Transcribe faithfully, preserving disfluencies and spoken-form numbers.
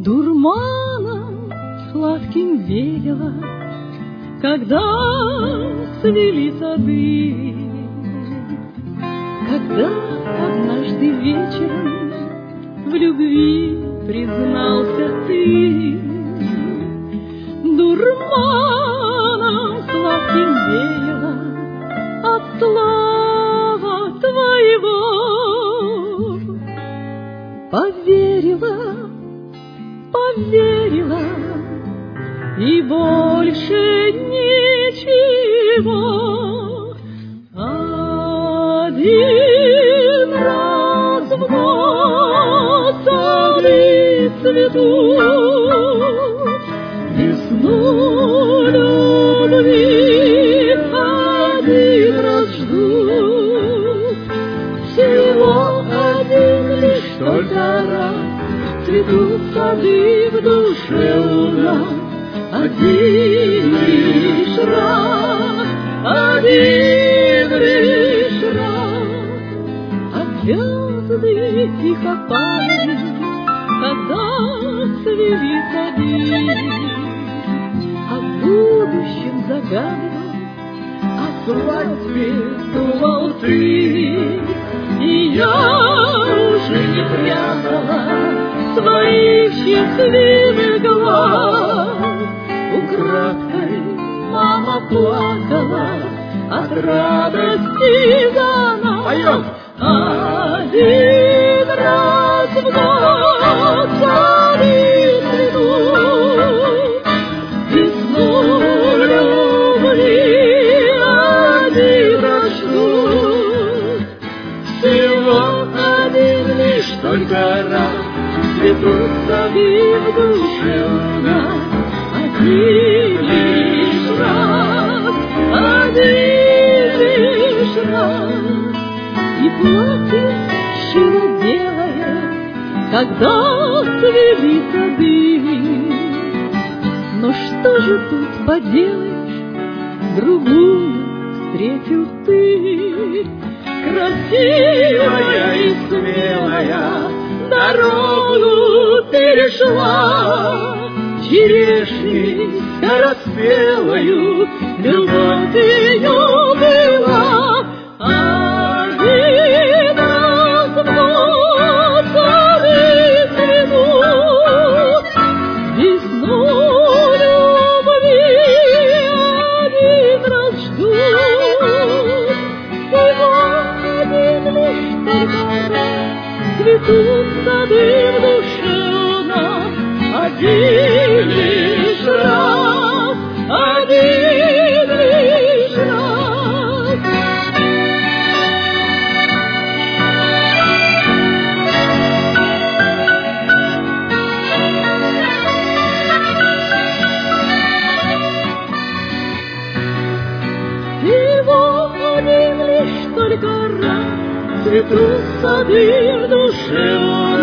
Дурманом сладким веяло, когда цвели сады, когда однажды вечером в любви признался ты. Дурманом сладким веяло от слова твоего. Поверила, поверила, и больше ничего. Один раз в год сады цветут, весну любви один раз ждут. Всего один лишь только раз цветут сады в душе у нас. Один лишь раз, один лишь раз. А звезды тихо падали, когда цвели сады. О будущем загадывал, о свадьбе думал ты. И я уже не прятала своих счастливых глаз. Украдкой мама плакала от радости за нас. Поем! Один раз в год сады цветут, весну любви один раз ждут. Всего один лишь только раз цветут сады в душе у нас. Один лишь раз, один лишь раз. И платье шила белое, когда цвели сады. Но что же тут поделаешь, другую встретил ты. Красивая и смелая дорогу перешла, черешни скороспелою любовь ее была. Один раз в год сады цветут, весну любви один раз ждут. Всего один лишь только раз цветут сады в душе у нас. Один лишь раз, один лишь раз. Всего один лишь только раз цветут сады в душе.